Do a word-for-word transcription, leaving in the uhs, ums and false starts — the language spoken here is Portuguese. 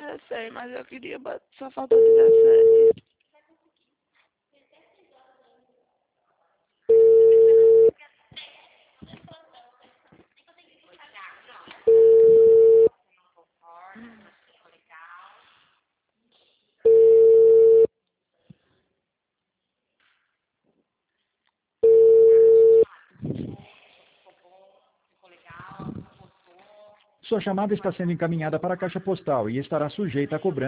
Eu sei, mas eu queria, but- só faltou dezessete. Sua chamada está sendo encaminhada para a caixa postal e estará sujeita a cobrança.